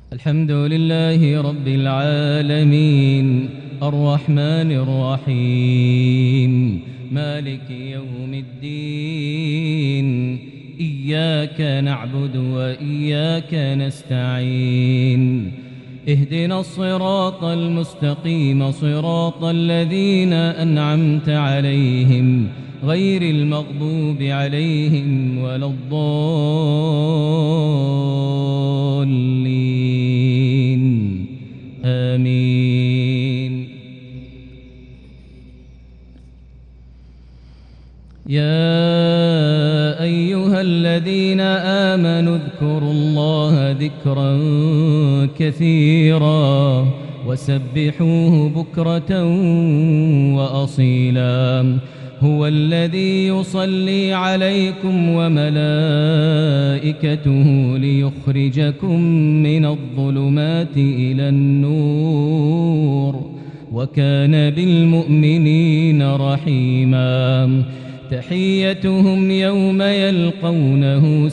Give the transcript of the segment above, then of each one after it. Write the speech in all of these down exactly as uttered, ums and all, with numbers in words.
الحمد لله رب العالمين الرحمن الرحيم مالك يوم الدين إياك نعبد وإياك نستعين اهدنا الصراط المستقيم صراط الذين أنعمت عليهم غير المغضوب عليهم ولا الضالين آمين. يا أيها الذين آمنوا اذكروا الله ذكرا كثيرا وسبحوه بكرة وأصيلا هو الذي يصلي عليكم وملائكته ليخرجكم من الظلمات إلى النور وكان بالمؤمنين رحيما. تحيتهم يوم يلقونه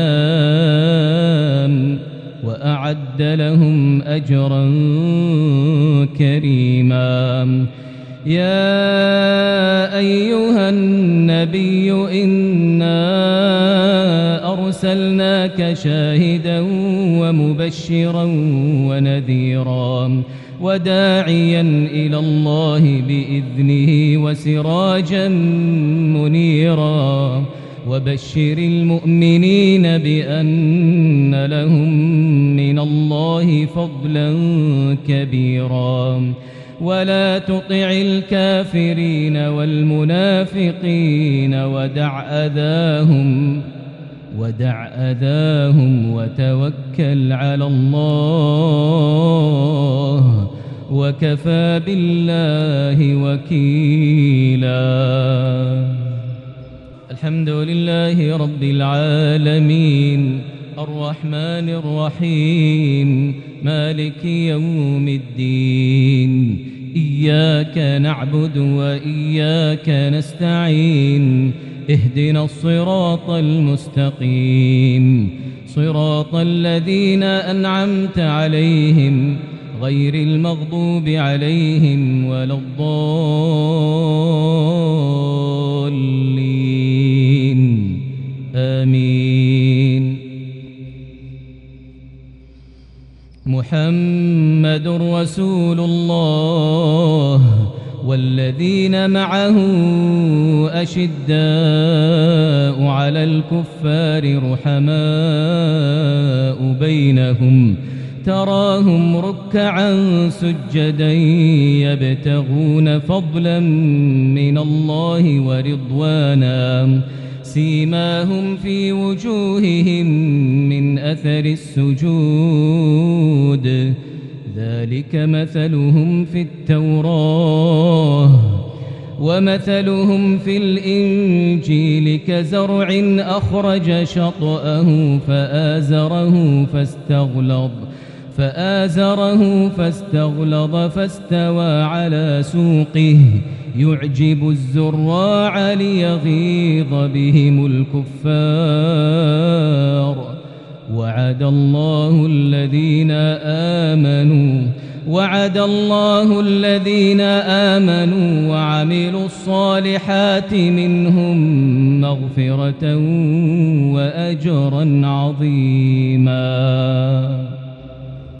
سلام وأعد لهم أجرا كريما. يا أيها النبي إنا أرسلناك شاهدا ومبشرا ونذيرا وداعيا إلى الله بإذنه وسراجا منيرا وبشر المؤمنين بأن لهم من الله فضلا كبيرا ولا تطع الكافرين والمنافقين ودع أذاهم ودع أذاهم وتوكل على الله وكفى بالله وكيلا. الحمد لله رب العالمين الرحمن الرحيم مالك يوم الدين إياك نعبد وإياك نستعين اهدنا الصراط المستقيم صراط الذين أنعمت عليهم غير المغضوب عليهم ولا الضالين آمين. محمد رسول الله والذين معه أشداء على الكفار رحماء بينهم تراهم ركعا سجدا يبتغون فضلا من الله ورضوانا سيماهم في وجوههم من أثر السجود ذلك مثلهم في التوراة ومثلهم في الإنجيل كزرع أخرج شطأه فآزره فاستغلظ فآزره فاستغلظ فاستوى على سوقه يعجب الزراع ليغيظ بهم الكفار. وعد الله الذين آمنوا وعد الله الذين آمنوا وعملوا الصالحات منهم مغفرة وأجرا عظيما.